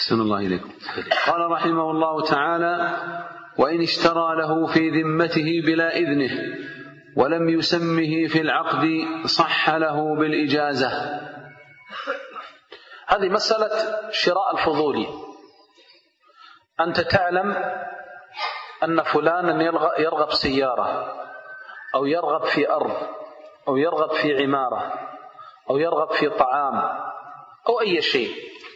أحسن الله إليكم. قال رحمه الله تعالى: وإن اشترى له في ذمته بلا إذنه ولم يسمه في العقد صح له بالإجازة. هذه مسألة شراء الفضولي. أنت تعلم أن فلانا يرغب سيارة أو يرغب في أرض أو يرغب في عمارة أو يرغب في طعام أو أي شيء،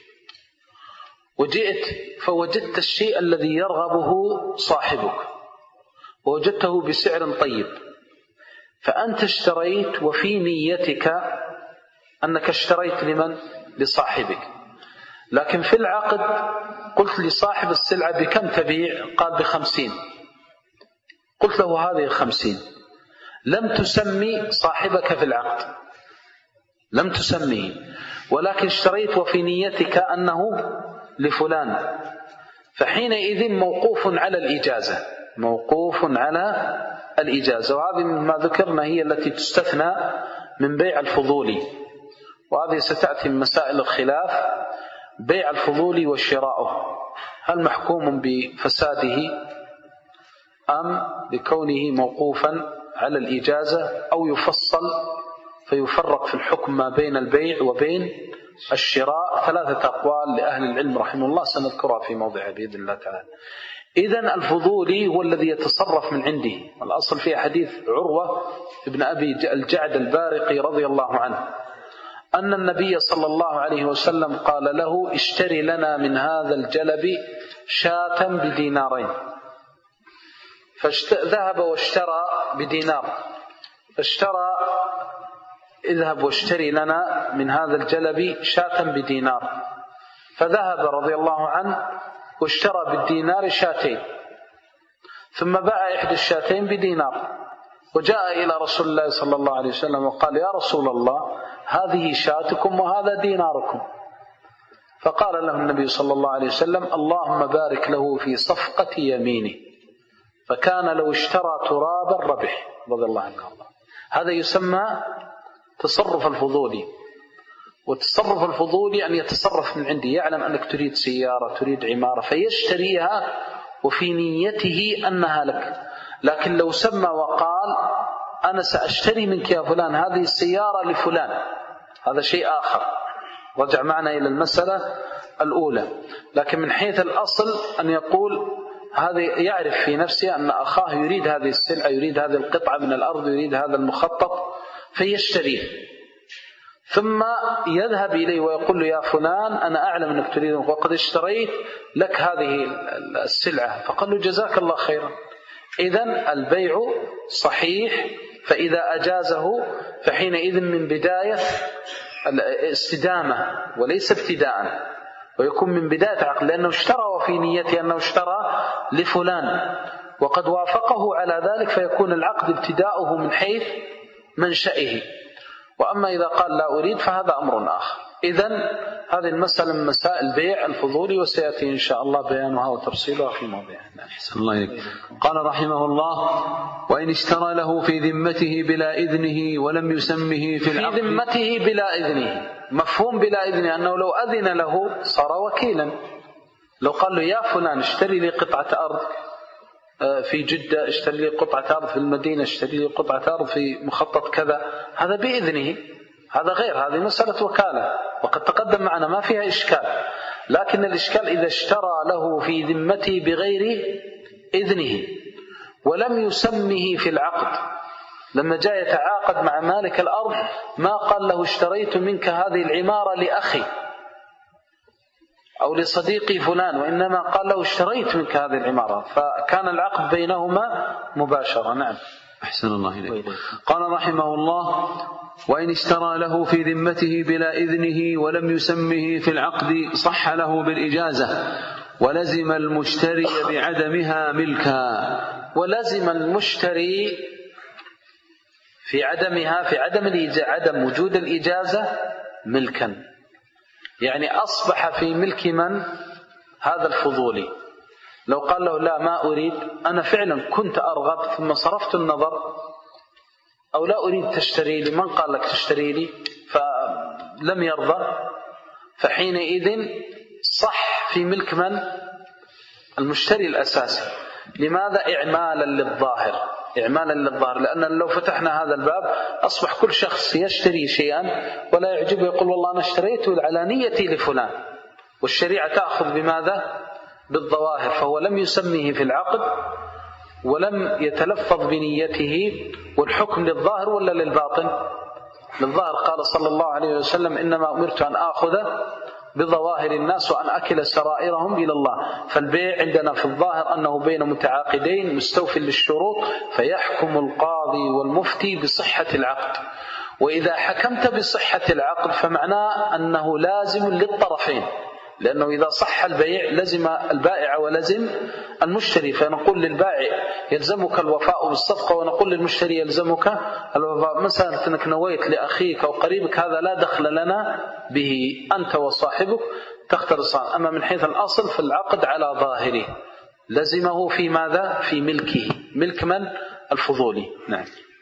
وجئت فوجدت الشيء الذي يرغبه صاحبك ووجدته بسعر طيب، فأنت اشتريت وفي نيتك أنك اشتريت لمن؟ لصاحبك، لكن في العقد قلت لصاحب السلعة بكم تبيع؟ قال ب50. قلت له هذه 50. لم تسمي صاحبك في العقد، لم تسميه، ولكن اشتريت وفي نيتك أنه لفلان، فحينئذ موقوف على الإجازة، موقوف على الإجازة. وهذه ما ذكرنا هي التي تستثنى من بيع الفضولي، وهذه ستأتي من مسائل الخلاف. بيع الفضولي وشراؤه هل محكوم بفساده أم بكونه موقوفا على الإجازة، أو يفصل فيفرق في الحكم ما بين البيع وبين الشراء؟ 3 أقوال لأهل العلم رحمه الله سنذكرها في موضعها بإذن الله تعالى. إذن الفضولي هو الذي يتصرف من عنده. الأصل في حديث عروة ابن أبي الجعد البارقي رضي الله عنه أن النبي صلى الله عليه وسلم قال له: اشتري لنا من هذا الجلب شاة بدينارين. فذهب واشترى بدينار، فاشترى: اذهب واشتري لنا من هذا الجلب شاة بدينار. فذهب رضي الله عنه واشترى بالدينار 2 ثم باع إحدى الشاتين بدينار، وجاء إلى رسول الله صلى الله عليه وسلم وقال: يا رسول الله، هذه شاتكم وهذا ديناركم. فقال له النبي صلى الله عليه وسلم: اللهم بارك له في صفقة يمينه، فكان لو اشترى ترابا ربح. رضي الله عنه. هذا يسمى تصرف الفضولي. والتصرف الفضولي أن يتصرف من عنده، يعلم أنك تريد سيارة تريد عمارة فيشتريها وفي نيته أنها لك، لكن لو سمى وقال: أنا سأشتري منك يا فلان هذه السيارة لفلان، هذا شيء آخر، رجع معنا إلى المسألة الأولى. لكن من حيث الأصل أن يقول هذا يعرف في نفسه أن أخاه يريد هذه السلعة، يريد هذه القطعة من الأرض، يريد هذا المخطط، فيشتريه، ثم يذهب إليه ويقول له: يا فلان، أنا أعلم أنك تريد وقد اشتريت لك هذه السلعة. فقال له: جزاك الله خيرا. إذن البيع صحيح، فإذا أجازه فحينئذ من بداية الاستدامة وليس ابتداء، ويكون من بداية عقد، لأنه اشترى وفي نيته أنه اشترى لفلان وقد وافقه على ذلك، فيكون العقد ابتداؤه من حيث منشئه. وأما إذا قال لا أريد فهذا أمر آخر. إذن هذه المسألة من مسائل بيع الفضولي، وسيأتي إن شاء الله بيانها وتفصيلها في موضعها. أحسن الله إليك. قال رحمه الله: وإن اشترى له في ذمته بلا إذنه ولم يسمه في العقد. في ذمته بلا إذنه، مفهوم بلا إذنه أنه لو أذن له صار وكيلا. لو قال له: يا فلان، اشتري لي قطعة أرض في جدة، اشتري لي قطعة أرض في المدينة، اشتري لي قطعة أرض في مخطط كذا، هذا بإذنه، هذا غير، هذه مسألة وكالة وقد تقدم معنا ما فيها إشكال. لكن الإشكال إذا اشترى له في ذمته بغير إذنه ولم يسمه في العقد، لما جاء يتعاقد مع مالك الأرض ما قال له: اشتريت منك هذه العمارة لأخي أو لصديقي فلان، وإنما قال له: اشتريت منك هذه العمارة، فكان العقد بينهما مباشرة. نعم. أحسن الله إليك. قال رحمه الله: وإن اشترى له في ذمته بلا إذنه ولم يسمه في العقد صح له بالإجازة، ولزم المشتري بعدمها ملكا. ولزم المشتري في عدمها، في عدم وجود الإجازة، ملكا، يعني أصبح في ملك من؟ هذا الفضولي. لو قال له: لا، ما أريد، أنا فعلا كنت أرغب ثم صرفت النظر، أو لا أريد تشتري لي، من قال لك تشتري لي؟ فلم يرضى، فحينئذ صح في ملك من؟ المشتري الأساسي. لماذا؟ إعمالا للظاهر، إعمالا للظاهر، لأن لو فتحنا هذا الباب أصبح كل شخص يشتري شيئا ولا يعجبه يقول والله أنا اشتريته على نيتي لفلان، والشريعة تأخذ بماذا؟ بالظواهر، فهو لم يسميه في العقد ولم يتلفظ بنيته، والحكم للظاهر ولا للباطن؟ للظاهر. قال صلى الله عليه وسلم إنما أمرت أن آخذ بظواهر الناس وأن أكل سرائرهم إلى الله. فالبيع عندنا في الظاهر أنه بين متعاقدين مستوفي للشروط، فيحكم القاضي والمفتي بصحة العقد. وإذا حكمت بصحة العقد فمعناه أنه لازم للطرفين، لأنه إذا صح البيع لزم البائع ولزم المشتري، فنقول للبائع يلزمك الوفاء بالصفقة، ونقول للمشتري يلزمك الوفاء. مسألة أنك نويت لأخيك أو قريبك هذا لا دخل لنا به، أنت وصاحبك تختلصان. أما من حيث الأصل في العقد على ظاهره لزمه في ماذا؟ في ملكه. ملك من؟ الفضولي. نعم.